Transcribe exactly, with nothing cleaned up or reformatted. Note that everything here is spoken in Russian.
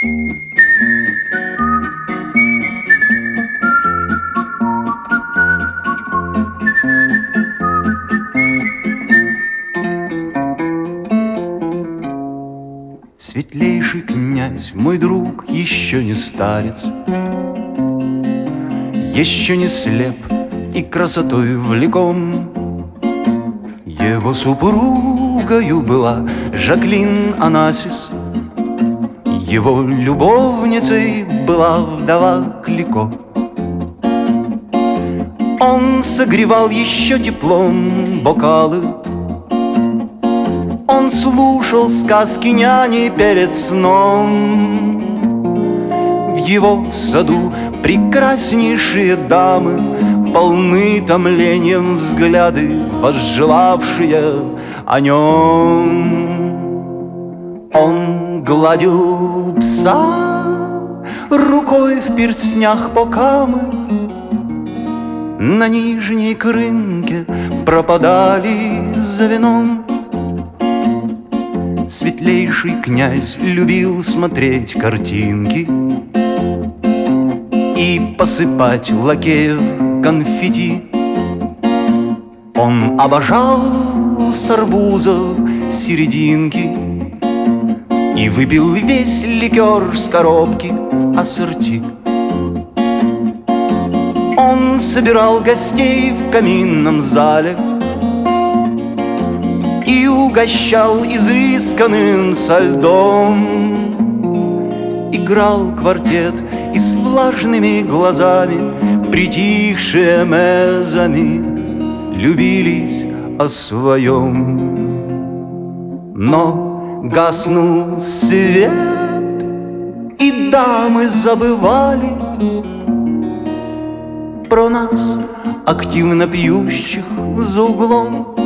Светлейший князь, мой друг, еще не старец, еще не слеп и красотой влеком. Его супругою была Жаклин Онасис, его любовницей была вдова Клико. Он согревал еще теплом бокалы, он слушал сказки няни перед сном. В его саду прекраснейшие дамы, полны томлением взгляды, возжелавшие о нем. Он гладил пса рукой в перстнях по камы, на нижней крынке пропадали за вином. Светлейший князь любил смотреть картинки и посыпать лакеев конфетти. Он обожал с арбузов серединки и выпил весь ликер с коробки ассорти. Он собирал гостей в каминном зале и угощал изысканным со льдом. Играл квартет и с влажными глазами, притихшие мезами, любились о своем. Но гаснул свет, и дамы забывали про нас, активно пьющих за углом.